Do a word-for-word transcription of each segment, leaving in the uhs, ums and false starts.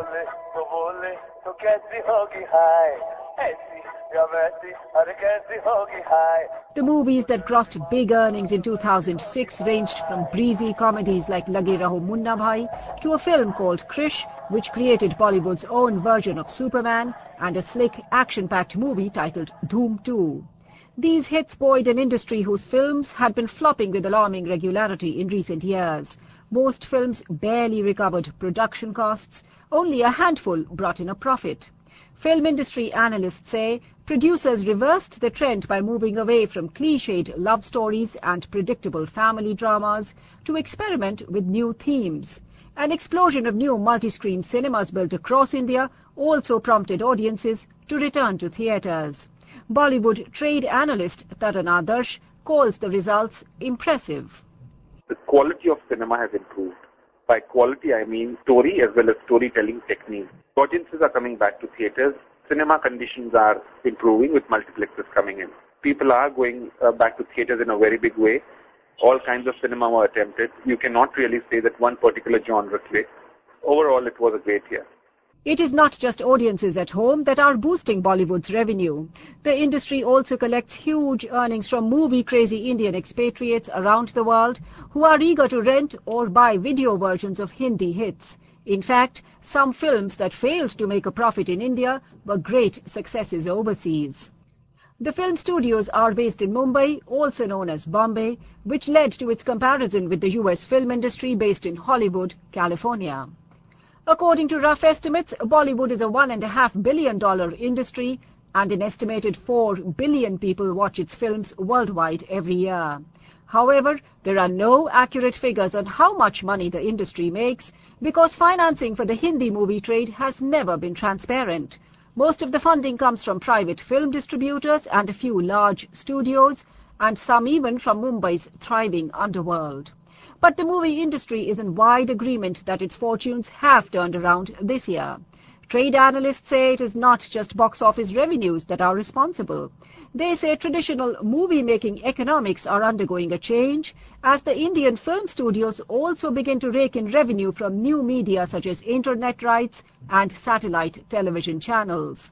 बोले तो बोले तो कैसी होगी हाय ऐसी या वैसी अरे कैसी होगी हाय. The movies that grossed big earnings in two thousand six ranged from breezy comedies like Lage Raho Munna Bhai to a film called Krish, which created Bollywood's own version of Superman, and a slick, action-packed movie titled Dhoom two. These hits buoyed an industry whose films had been flopping with alarming regularity in recent years. Most films barely recovered production costs. Only a handful brought in a profit. Film industry analysts say producers reversed the trend by moving away from cliched love stories and predictable family dramas to experiment with new themes. An explosion of new multi-screen cinemas built across India also prompted audiences to return to theatres. Bollywood trade analyst Taran Adarsh calls the results impressive. The quality of cinema has improved. By quality, I mean story as well as storytelling technique. Audiences are coming back to theatres. Cinema conditions are improving with multiplexes coming in. People are going uh, back to theatres in a very big way. All kinds of cinema were attempted. You cannot really say that one particular genre clicked. Overall, it was a great year. It is not just audiences at home that are boosting Bollywood's revenue. The industry also collects huge earnings from movie-crazy Indian expatriates around the world who are eager to rent or buy video versions of Hindi hits. In fact, some films that failed to make a profit in India were great successes overseas. The film studios are based in Mumbai, also known as Bombay, which led to its comparison with the U S film industry based in Hollywood, California. According to rough estimates, Bollywood is a one and a half billion dollar industry, and an estimated four billion people watch its films worldwide every year. However, there are no accurate figures on how much money the industry makes, because financing for the Hindi movie trade has never been transparent. Most of the funding comes from private film distributors and a few large studios, and some even from Mumbai's thriving underworld. But the movie industry is in wide agreement that its fortunes have turned around this year. Trade analysts say it is not just box office revenues that are responsible. They say traditional movie-making economics are undergoing a change as the Indian film studios also begin to rake in revenue from new media such as internet rights and satellite television channels.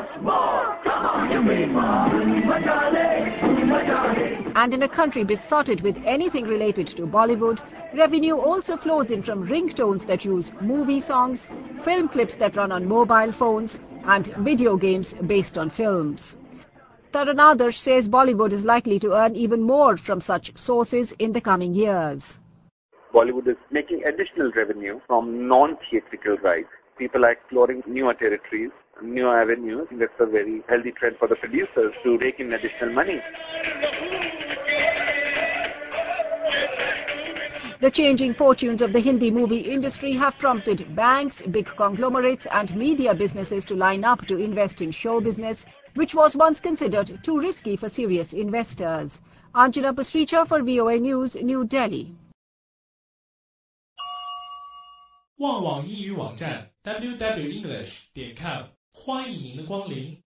And in a country besotted with anything related to Bollywood, revenue also flows in from ringtones that use movie songs, film clips that run on mobile phones, and video games based on films. Taran Adarsh says Bollywood is likely to earn even more from such sources in the coming years. Bollywood is making additional revenue from non-theatrical rights. People are exploring newer territories, newer avenues. That's a very healthy trend for the producers to rake in additional money. The changing fortunes of the Hindi movie industry have prompted banks, big conglomerates and media businesses to line up to invest in show business, which was once considered too risky for serious investors. Anjana Pasricha for V O A News, New Delhi. 旺网英语网站 double-u double-u double-u 点 english 点 com 欢迎您的光临。